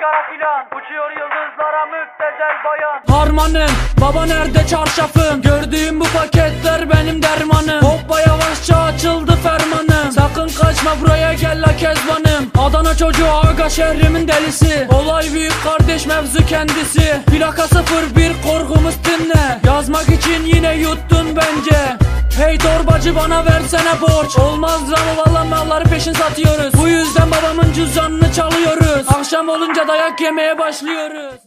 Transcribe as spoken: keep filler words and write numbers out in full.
kara filan, uçuyor yıldızlara müptezel bayan. Harmanım, baba nerede çarşafım? Gördüğüm bu paketler benim dermanım. Hoppa yavaşça açıldı fermanım. Sakın kaçma buraya gel la kezbanım. Adana çocuğu aga şehrimin delisi. Olay büyük kardeş mevzu kendisi. Plaka sıfır bir korkumuz dinle. Yazmak için yine yuttun bence. Hey torbacı bana versene borç. Olmaz lan valla malları peşin satıyoruz. Bu yüzden babamın cüzdanını çalıyoruz. Akşam olunca dayak yemeye başlıyoruz.